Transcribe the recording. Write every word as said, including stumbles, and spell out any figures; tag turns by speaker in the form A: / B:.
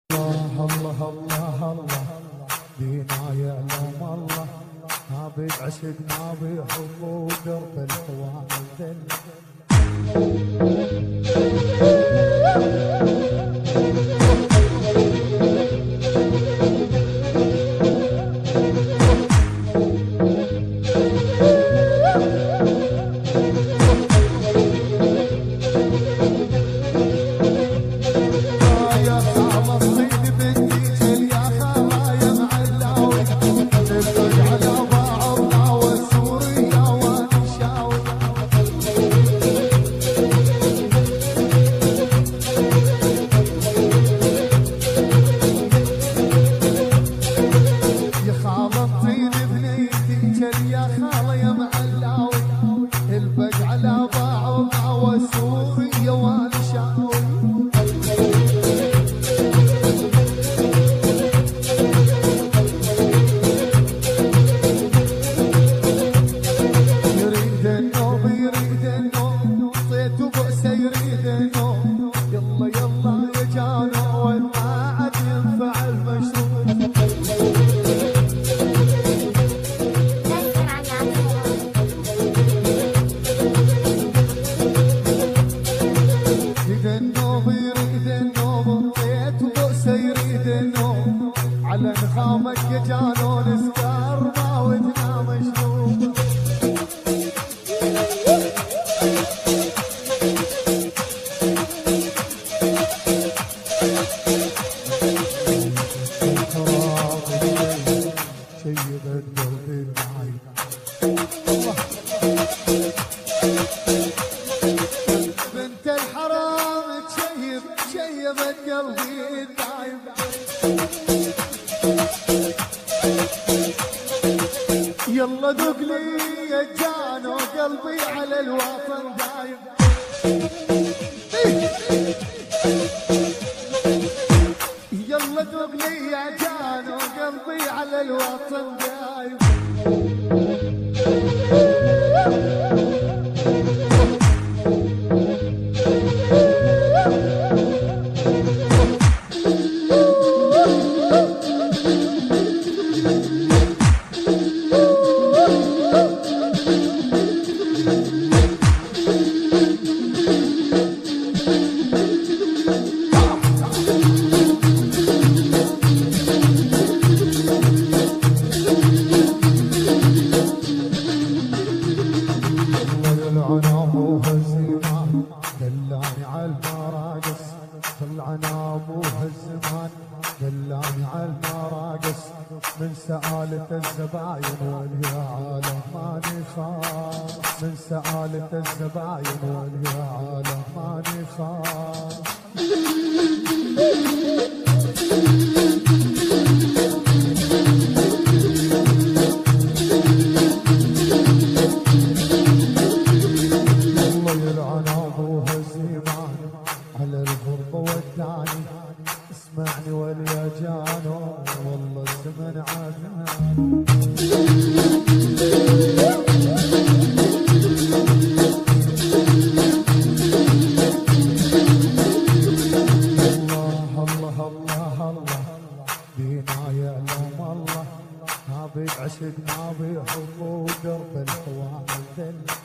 A: الله الله الله الله دينا يعلم الله ما بعشق ما بحب ودرب الحوار الذل على نخامك يا جانون سكر ما ودنا مشروب شيب القلب معي بنت الحرام تشيب شيبت قلبي الدايب يلا ذوق لي يا جانو قلبي على الوطن دايب يلا ذوق لي يا جانو قلبي على الوطن دايب دلاني على المراقص طلعنا ابوها الزمان دلاني على المراقص من سآلة الزباين واليا عالم ماني خاف من سآلة الزباين واليا عالم ماني خاف اسمعني واليا جانو والله الزمن عدنان الله الله الله الله دينا يعلم الله ما بعشق ما بحب ودرب الحوار الذل